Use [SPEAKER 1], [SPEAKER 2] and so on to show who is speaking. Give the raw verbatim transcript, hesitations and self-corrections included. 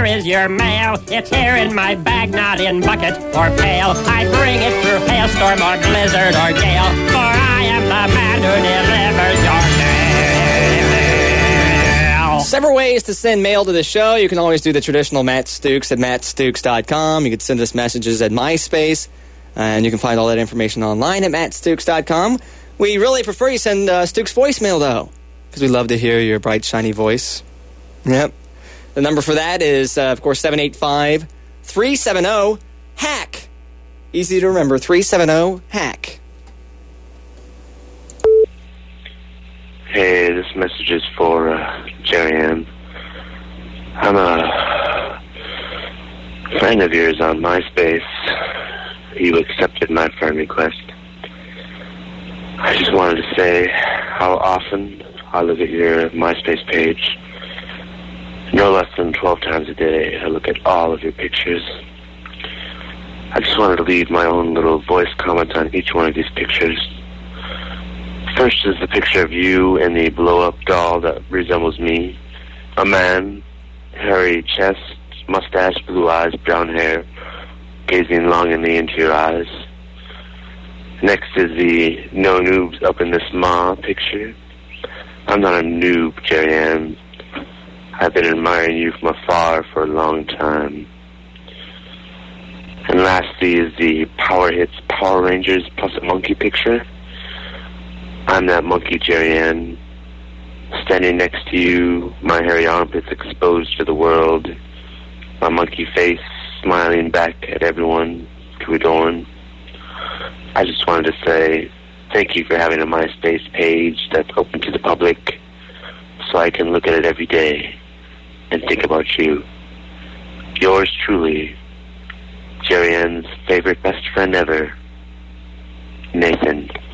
[SPEAKER 1] Here is your mail. It's here in my bag, not in bucket or pail. I bring it through hailstorm or blizzard or gale, for I am the man who delivers your mail.
[SPEAKER 2] Several ways to send mail to the show. You can always do the traditional Matt Stooks at matt stooks dot com. You can send us messages at MySpace, and you can find all that information online at matt stooks dot com. We really prefer you send uh, Stooks voicemail, though, because we love to hear your bright, shiny voice. Yep. The number for that is, uh, of course, seven eight five, three seven zero, HACK. Easy to remember, three seven zero, HACK.
[SPEAKER 3] Hey, this message is for uh, Jerry Ann. I'm a friend of yours on MySpace. You accepted my friend request. I just wanted to say how often I look at your MySpace page. No less than twelve times a day, I look at all of your pictures. I just wanted to leave my own little voice comment on each one of these pictures. First is the picture of you and the blow-up doll that resembles me. A man, hairy chest, mustache, blue eyes, brown hair, gazing longingly into your eyes. Next is the no noobs up in this ma picture. I'm not a noob, Jerry Ann. I've been admiring you from afar for a long time. And lastly is the Power Hits Power Rangers plus a monkey picture. I'm that monkey, Jerry Ann, standing next to you, my hairy armpits exposed to the world, my monkey face smiling back at everyone to adorn. I just wanted to say thank you for having a MySpace page that's open to the public so I can look at it every day and think about you. Yours truly, Jerry Ann's favorite best friend ever, Nathan.